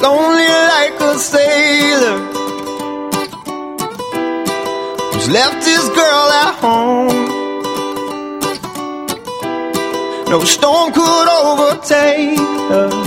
lonely like a sailor who's left his girl at home. No storm could overtake her.